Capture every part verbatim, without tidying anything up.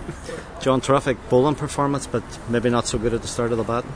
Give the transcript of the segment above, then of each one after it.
John, terrific bowling performance, but maybe not so good at the start of the bat.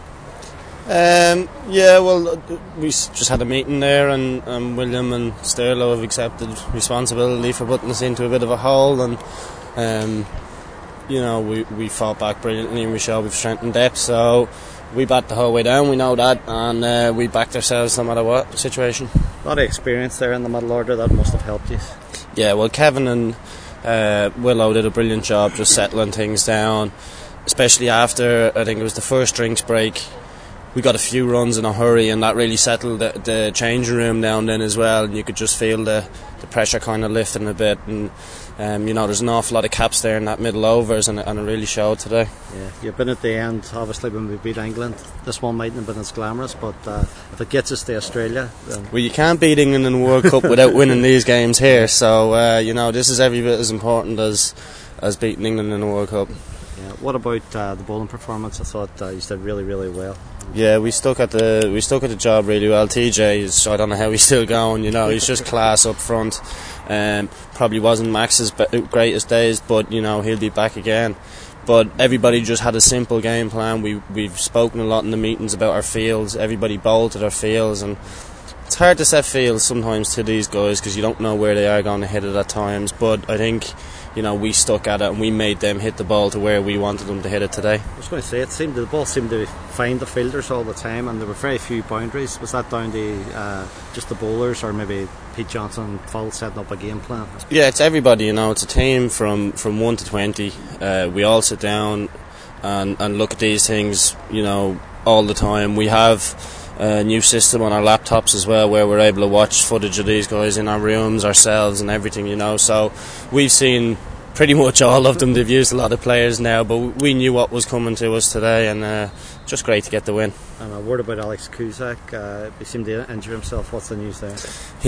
Um, yeah, well, we just had a meeting there, and, and William and Sterlo have accepted responsibility for putting us into a bit of a hole, and um, you know, we, we fought back brilliantly, and we showed we've strength and depth, so we bat the whole way down, we know that, and uh, we backed ourselves no matter what situation. A lot of experience there in the middle order, that must have helped you. Yeah, well, Kevin and uh, Willow did a brilliant job just settling things down, especially after, I think it was the first drinks break. We got a few runs in a hurry, and that really settled the, the changing room down then as well, and you could just feel the, the pressure kind of lifting a bit, and um, you know, there's an awful lot of caps there in that middle overs, and, and it really showed today. Yeah, you've been at the end, obviously, when we beat England. This one mightn't have been as glamorous, but uh, if it gets us to Australia, then... Well, you can't beat England in the World Cup without winning these games here, so uh, you know, this is every bit as important as, as beating England in the World Cup. Yeah. What about uh, the bowling performance? I thought uh, you did really, really well. Yeah, we stuck at the we stuck at the job really well. T J is, I don't know how he's still going. You know, he's just class up front. Um, probably wasn't Max's be- greatest days, but you know, he'll be back again. But everybody just had a simple game plan. We we've spoken a lot in the meetings about our fields. Everybody bowled to their fields, and it's hard to set fields sometimes to these guys because you don't know where they are going to hit it at times. But I think, you know, we stuck at it and we made them hit the ball to where we wanted them to hit it today. I was going to say, it seemed the ball seemed to find the fielders all the time, and there were very few boundaries. Was that down to uh, just the bowlers, or maybe Pete Johnson and Phil setting up a game plan? Yeah, it's everybody. You know, it's a team from, from one to twenty. Uh, we all sit down and, and look at these things, you know, all the time. We have a new system on our laptops as well, where we're able to watch footage of these guys in our rooms ourselves and everything, you know. So we've seen pretty much all of them. They've used a lot of players now, but we knew what was coming to us today, and uh, just great to get the win. And a word about Alex Cusack. Uh, he seemed to injure himself. What's the news there?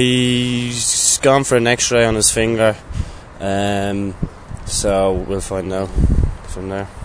He's gone for an x-ray on his finger, um, so we'll find out from there.